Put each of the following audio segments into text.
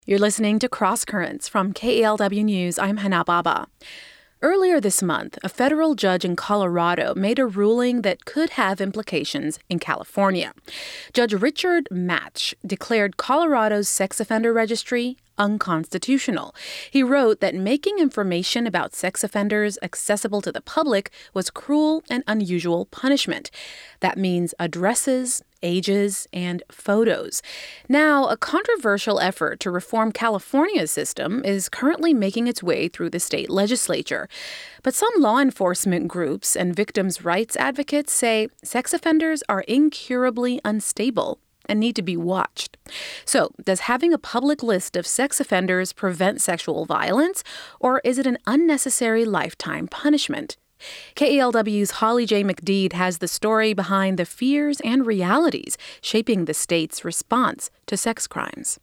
You're listening to Cross Currents from KALW News. I'm Hana Baba. Earlier this month, a federal judge in Colorado made a ruling that could have implications in California. Judge Richard Matsch declared Colorado's sex offender registry unconstitutional. He wrote that making information about sex offenders accessible to the public was cruel and unusual punishment. That means addresses, ages, and photos. Now, a controversial effort to reform California's system is currently making its way through the state legislature. But some law enforcement groups and victims' rights advocates say sex offenders are incurably unstable and need to be watched. So, does having a public list of sex offenders prevent sexual violence, or is it an unnecessary lifetime punishment? KALW's Holly J. McDede has the story behind the fears and realities shaping the state's response to sex crimes.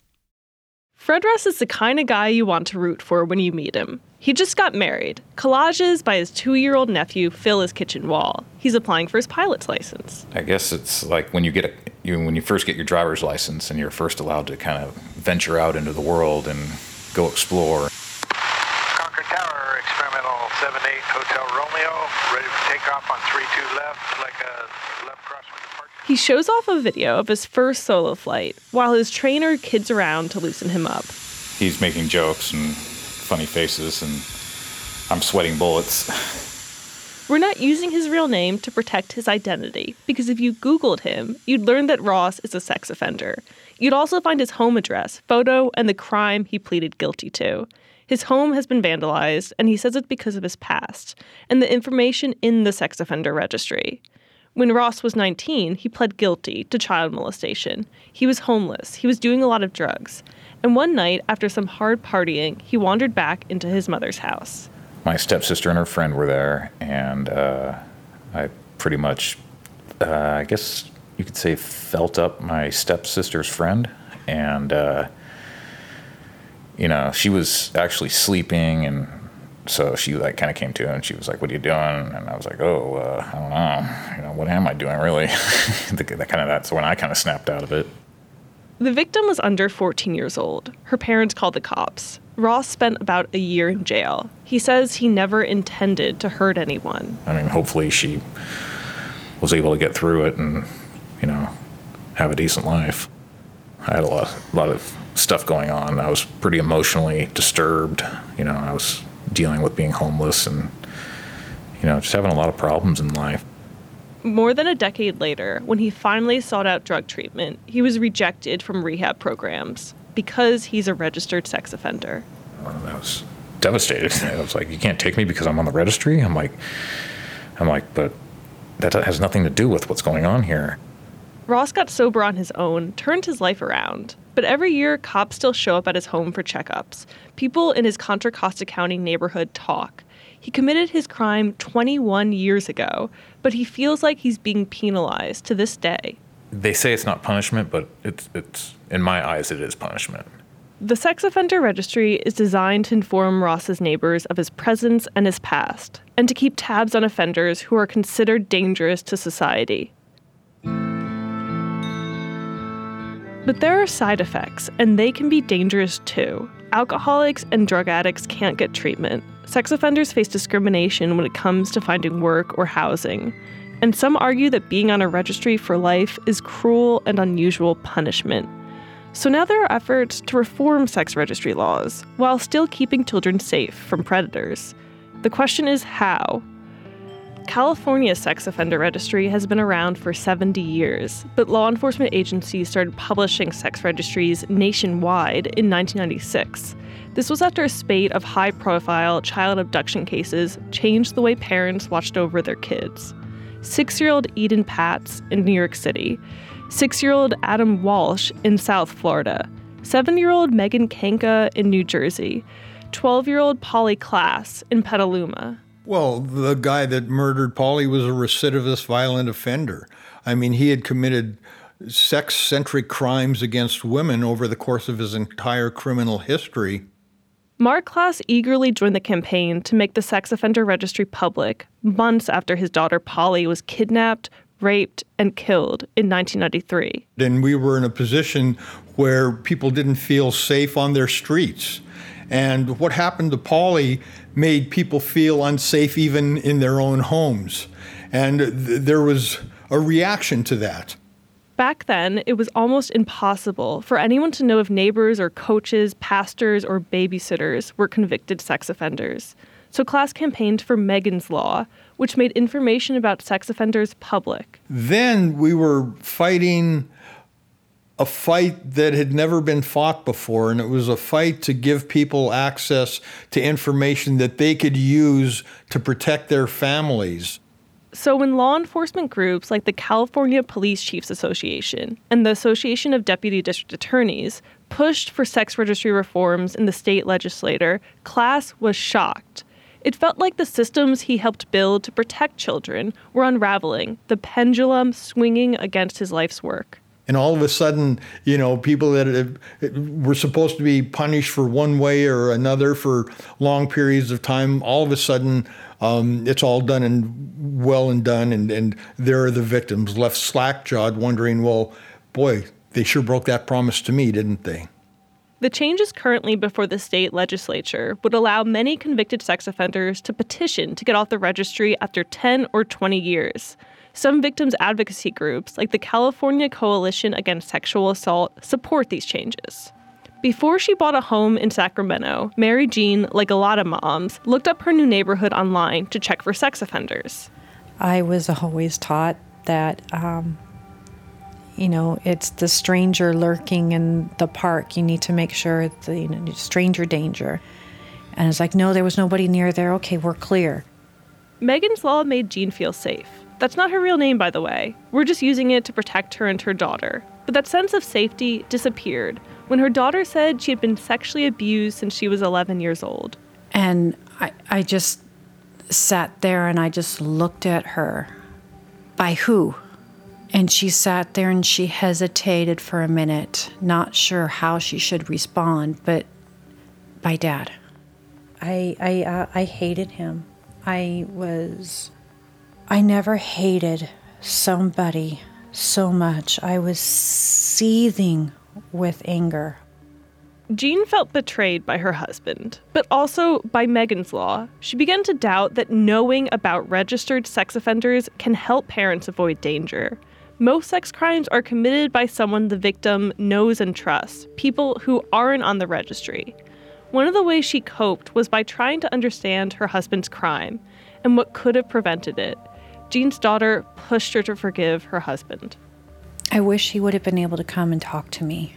Fred Russ is the kind of guy you want to root for when you meet him. He just got married. Collages by his 2-year-old nephew fill his kitchen wall. He's applying for his pilot's license. I guess it's like when you first get your driver's license and you're first allowed to kind of venture out into the world and go explore. Concord Tower, experimental 78 Hotel Romeo, ready for takeoff on 32 left, like a left crosswind departure. He shows off a video of his first solo flight while his trainer kids around to loosen him up. He's making jokes and funny faces, and I'm sweating bullets. We're not using his real name to protect his identity, because if you Googled him, you'd learn that Ross is a sex offender. You'd also find his home address, photo, and the crime he pleaded guilty to. His home has been vandalized, and he says it's because of his past, and the information in the sex offender registry. When Ross was 19, he pled guilty to child molestation. He was homeless. He was doing a lot of drugs. And one night, after some hard partying, he wandered back into his mother's house. My stepsister and her friend were there, and I pretty much, I guess you could say, felt up my stepsister's friend. And, she was actually sleeping, and so she kind of came to, and she was like, "What are you doing?" And I was like, "Oh, I don't know. What am I doing, really?" That's when I kind of snapped out of it. The victim was under 14 years old. Her parents called the cops. Ross spent about a year in jail. He says he never intended to hurt anyone. I mean, hopefully she was able to get through it and, have a decent life. I had a lot of stuff going on. I was pretty emotionally disturbed. I was dealing with being homeless and, just having a lot of problems in life. More than a decade later, when he finally sought out drug treatment, he was rejected from rehab programs because he's a registered sex offender. I was devastated. I was like, "You can't take me because I'm on the registry?" I'm like, but that has nothing to do with what's going on here. Ross got sober on his own, turned his life around. But every year, cops still show up at his home for checkups. People in his Contra Costa County neighborhood talk. He committed his crime 21 years ago, but he feels like he's being penalized to this day. They say it's not punishment, but it's in my eyes, it is punishment. The sex offender registry is designed to inform Ross's neighbors of his presence and his past, and to keep tabs on offenders who are considered dangerous to society. But there are side effects, and they can be dangerous too. Alcoholics and drug addicts can't get treatment. Sex offenders face discrimination when it comes to finding work or housing. And some argue that being on a registry for life is cruel and unusual punishment. So now there are efforts to reform sex registry laws while still keeping children safe from predators. The question is how? California's sex offender registry has been around for 70 years, but law enforcement agencies started publishing sex registries nationwide in 1996. This was after a spate of high-profile child abduction cases changed the way parents watched over their kids. 6-year-old Eden Patz in New York City, 6-year-old Adam Walsh in South Florida, 7-year-old Megan Kanka in New Jersey, 12-year-old Polly Klaas in Petaluma. Well, the guy that murdered Polly was a recidivist violent offender. I mean, he had committed sex-centric crimes against women over the course of his entire criminal history. Mark Klaas eagerly joined the campaign to make the sex offender registry public months after his daughter Polly was kidnapped, raped, and killed in 1993. And we were in a position where people didn't feel safe on their streets. And what happened to Polly made people feel unsafe even in their own homes. And there was a reaction to that. Back then, it was almost impossible for anyone to know if neighbors or coaches, pastors, or babysitters were convicted sex offenders. So class campaigned for Megan's Law, which made information about sex offenders public. Then we were fighting a fight that had never been fought before, and it was a fight to give people access to information that they could use to protect their families. So when law enforcement groups like the California Police Chiefs Association and the Association of Deputy District Attorneys pushed for sex registry reforms in the state legislature, Class was shocked. It felt like the systems he helped build to protect children were unraveling, the pendulum swinging against his life's work. And all of a sudden, people that were supposed to be punished for one way or another for long periods of time, all of a sudden, it's all done and well and done, and there are the victims left slack-jawed wondering, well, boy, they sure broke that promise to me, didn't they? The changes currently before the state legislature would allow many convicted sex offenders to petition to get off the registry after 10 or 20 years. Some victims' advocacy groups, like the California Coalition Against Sexual Assault, support these changes. Before she bought a home in Sacramento, Mary Jean, like a lot of moms, looked up her new neighborhood online to check for sex offenders. I was always taught that, it's the stranger lurking in the park. You need to make sure it's stranger danger. And it's like, no, there was nobody near there. Okay, we're clear. Megan's Law made Jean feel safe. That's not her real name, by the way. We're just using it to protect her and her daughter. But that sense of safety disappeared when her daughter said she had been sexually abused since she was 11 years old. And I just sat there and I just looked at her. By who? And she sat there and she hesitated for a minute, not sure how she should respond, but by Dad. I hated him. I never hated somebody so much. I was seething with anger. Jean felt betrayed by her husband, but also by Megan's Law. She began to doubt that knowing about registered sex offenders can help parents avoid danger. Most sex crimes are committed by someone the victim knows and trusts, people who aren't on the registry. One of the ways she coped was by trying to understand her husband's crime and what could have prevented it. Jean's daughter pushed her to forgive her husband. I wish he would have been able to come and talk to me.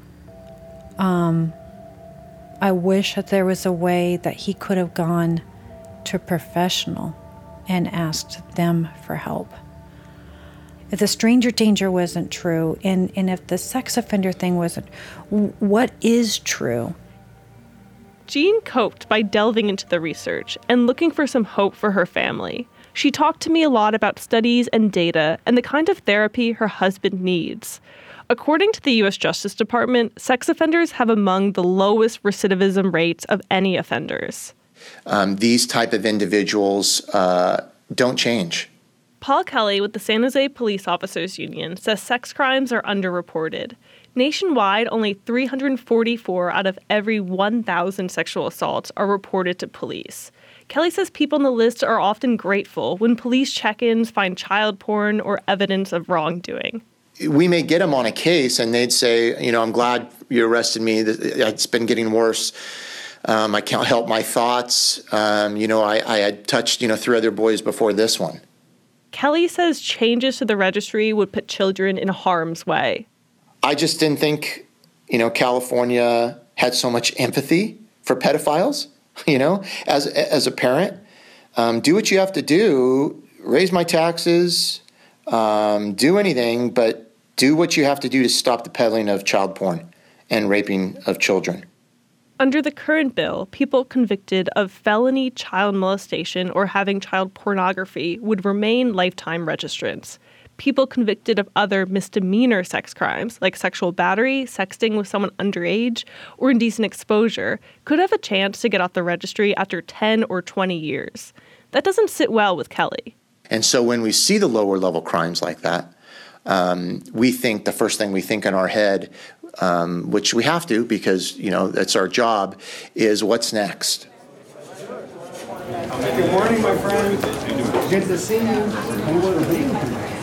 I wish that there was a way that he could have gone to a professional and asked them for help. If the stranger danger wasn't true, and if the sex offender thing wasn't, what is true? Jean coped by delving into the research and looking for some hope for her family. She talked to me a lot about studies and data and the kind of therapy her husband needs. According to the U.S. Justice Department, sex offenders have among the lowest recidivism rates of any offenders. These type of individuals don't change. Paul Kelly with the San Jose Police Officers Union says sex crimes are underreported. Nationwide, only 344 out of every 1,000 sexual assaults are reported to police. Kelly says people on the list are often grateful when police check-ins find child porn or evidence of wrongdoing. We may get them on a case and they'd say, I'm glad you arrested me. It's been getting worse. I can't help my thoughts. I had touched, 3 other boys before this one. Kelly says changes to the registry would put children in harm's way. I just didn't think, California had so much empathy for pedophiles, as a parent. Do what you have to do, raise my taxes, do anything, but do what you have to do to stop the peddling of child porn and raping of children. Under the current bill, people convicted of felony child molestation or having child pornography would remain lifetime registrants. People convicted of other misdemeanor sex crimes, like sexual battery, sexting with someone underage, or indecent exposure, could have a chance to get off the registry after 10 or 20 years. That doesn't sit well with Kelly. And so when we see the lower level crimes like that, we think the first thing we think in our head, which we have to because, that's our job, is what's next? Good morning, my friend. Good to see you.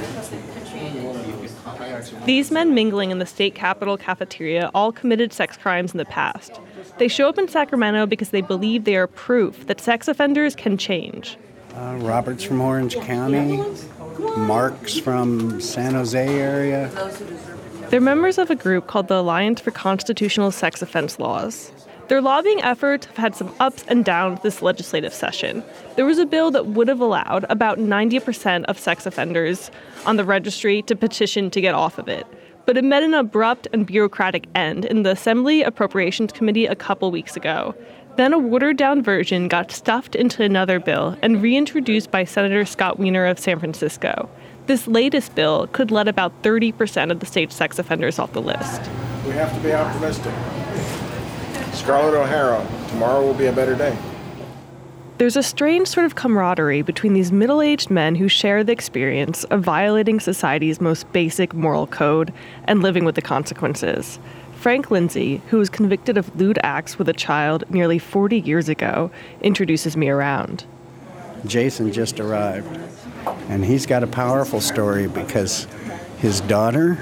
These men mingling in the state capitol cafeteria all committed sex crimes in the past. They show up in Sacramento because they believe they are proof that sex offenders can change. Robert's from Orange County. Mark's from San Jose area. They're members of a group called the Alliance for Constitutional Sex Offense Laws. Their lobbying efforts have had some ups and downs this legislative session. There was a bill that would have allowed about 90% of sex offenders on the registry to petition to get off of it. But it met an abrupt and bureaucratic end in the Assembly Appropriations Committee a couple weeks ago. Then a watered-down version got stuffed into another bill and reintroduced by Senator Scott Wiener of San Francisco. This latest bill could let about 30% of the state's sex offenders off the list. We have to be optimistic. Scarlett O'Hara, tomorrow will be a better day. There's a strange sort of camaraderie between these middle-aged men who share the experience of violating society's most basic moral code and living with the consequences. Frank Lindsay, who was convicted of lewd acts with a child nearly 40 years ago, introduces me around. Jason just arrived, and he's got a powerful story because his daughter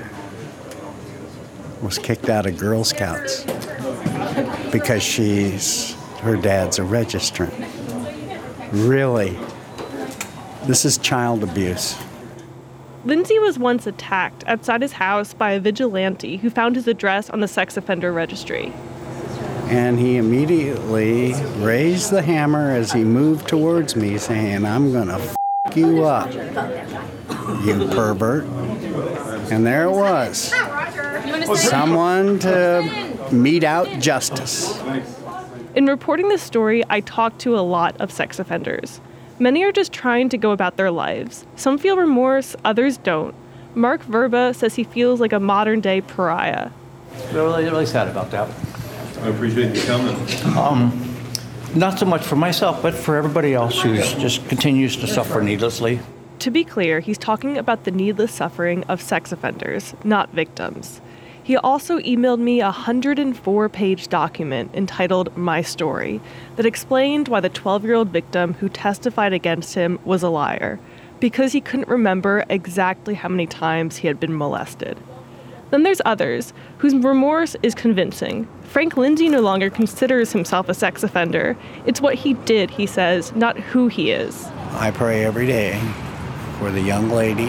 was kicked out of Girl Scouts because her dad's a registrant. Really, this is child abuse. Lindsay was once attacked outside his house by a vigilante who found his address on the sex offender registry. And he immediately raised the hammer as he moved towards me, saying, "I'm gonna f*** you up, you pervert." And there it was. Someone to mete out justice. In reporting this story, I talked to a lot of sex offenders. Many are just trying to go about their lives. Some feel remorse, others don't. Mark Verba says he feels like a modern-day pariah. Really sad about that. I appreciate you coming. Not so much for myself, but for everybody else who just continues to suffer needlessly. To be clear, he's talking about the needless suffering of sex offenders, not victims. He also emailed me a 104-page document entitled My Story that explained why the 12-year-old victim who testified against him was a liar, because he couldn't remember exactly how many times he had been molested. Then there's others whose remorse is convincing. Frank Lindsay no longer considers himself a sex offender. It's what he did, he says, not who he is. I pray every day for the young lady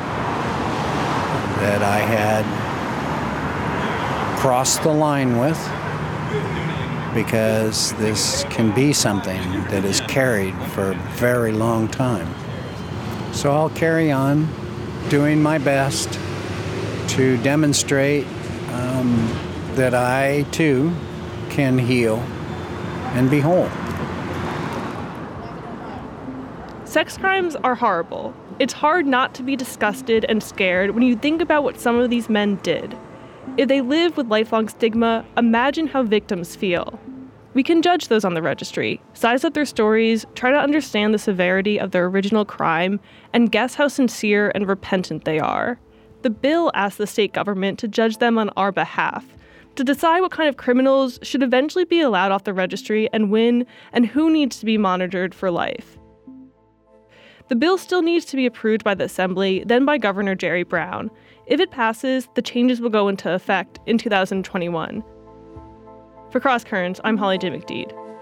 that I had crossed the line with, because this can be something that is carried for a very long time. So I'll carry on doing my best to demonstrate that I, too, can heal and be whole. Sex crimes are horrible. It's hard not to be disgusted and scared when you think about what some of these men did. If they live with lifelong stigma, imagine how victims feel. We can judge those on the registry, size up their stories, try to understand the severity of their original crime, and guess how sincere and repentant they are. The bill asks the state government to judge them on our behalf, to decide what kind of criminals should eventually be allowed off the registry and when, and who needs to be monitored for life. The bill still needs to be approved by the Assembly, then by Governor Jerry Brown. If it passes, the changes will go into effect in 2021. For Cross Currents, I'm Holly J. McDede.